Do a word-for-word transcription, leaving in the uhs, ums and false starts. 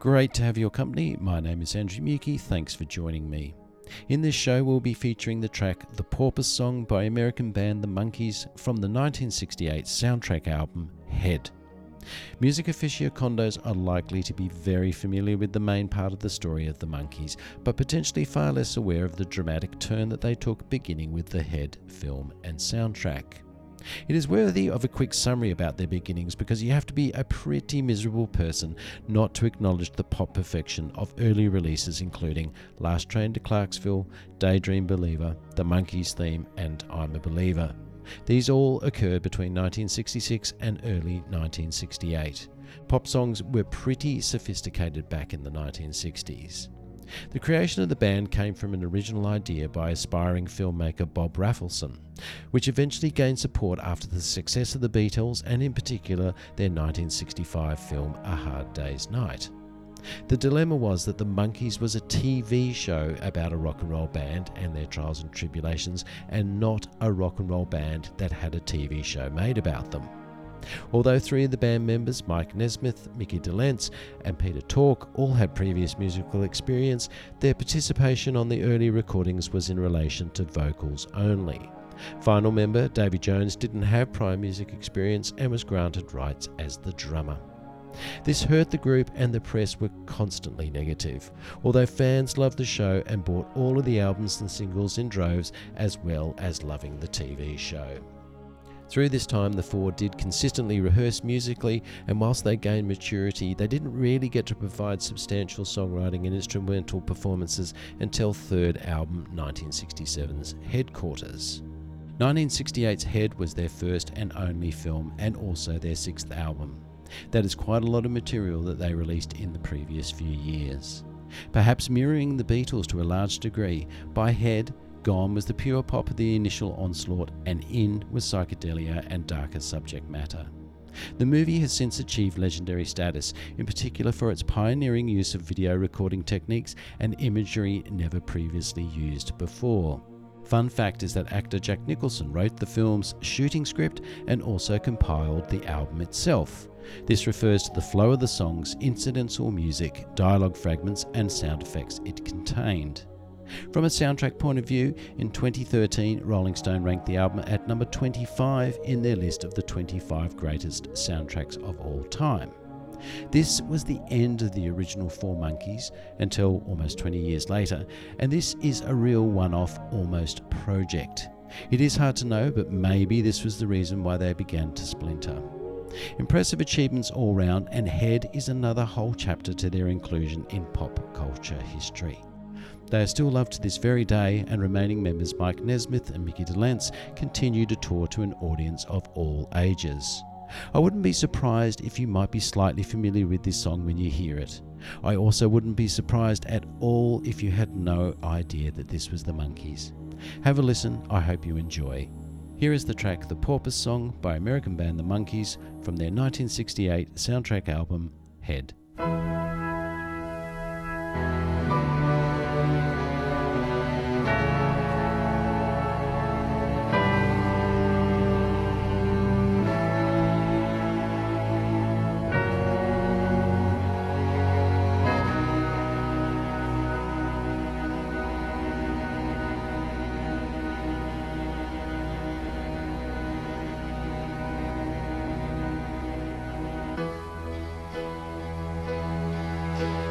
Great to have your company. My name is Andrew Muki. Thanks for joining me. In this show, we'll be featuring the track The Porpoise Song by American band The Monkees from the nineteen sixty-eight soundtrack album Head. Music aficionados are likely to be very familiar with the main part of the story of the Monkees, but potentially far less aware of the dramatic turn that they took beginning with the Head film and soundtrack. It is worthy of a quick summary about their beginnings because you have to be a pretty miserable person not to acknowledge the pop perfection of early releases including Last Train to Clarksville, Daydream Believer, The Monkees theme and I'm a Believer. These all occurred between nineteen sixty-six and early nineteen sixty-eight. Pop songs were pretty sophisticated back in the nineteen sixties. The creation of the band came from an original idea by aspiring filmmaker Bob Rafelson, which eventually gained support after the success of the Beatles and in particular their nineteen sixty-five film A Hard Day's Night. The dilemma was that The Monkees was a T V show about a rock and roll band and their trials and tribulations, and not a rock and roll band that had a T V show made about them. Although three of the band members, Mike Nesmith, Mickey Dolenz and Peter Tork, all had previous musical experience, their participation on the early recordings was in relation to vocals only. Final member, Davy Jones, didn't have prior music experience and was granted rights as the drummer. This hurt the group and the press were constantly negative, although fans loved the show and bought all of the albums and singles in droves as well as loving the T V show. Through this time, the four did consistently rehearse musically, and whilst they gained maturity, they didn't really get to provide substantial songwriting and instrumental performances until third album nineteen sixty-seven's Headquarters. nineteen sixty-eight's Head was their first and only film and also their sixth album. That is quite a lot of material that they released in the previous few years. Perhaps mirroring the Beatles to a large degree, by Head, Gone was the pure pop of the initial onslaught and In was psychedelia and darker subject matter. The movie has since achieved legendary status, in particular for its pioneering use of video recording techniques and imagery never previously used before. Fun fact is that actor Jack Nicholson wrote the film's shooting script and also compiled the album itself. This refers to the flow of the songs, incidental music, dialogue fragments and sound effects it contained. From a soundtrack point of view, in twenty thirteen, Rolling Stone ranked the album at number twenty-five in their list of the twenty-five greatest soundtracks of all time. This was the end of the original Four Monkees until almost twenty years later, and this is a real one-off almost project. It is hard to know, but maybe this was the reason why they began to splinter. Impressive achievements all round, and Head is another whole chapter to their inclusion in pop culture history. They are still loved to this very day, and remaining members Mike Nesmith and Mickey Dolenz continue to tour to an audience of all ages. I wouldn't be surprised if you might be slightly familiar with this song when you hear it. I also wouldn't be surprised at all if you had no idea that this was the Monkees. Have a listen, I hope you enjoy. Here is the track The Porpoise Song by American band The Monkees from their nineteen sixty-eight soundtrack album Head. Thank you.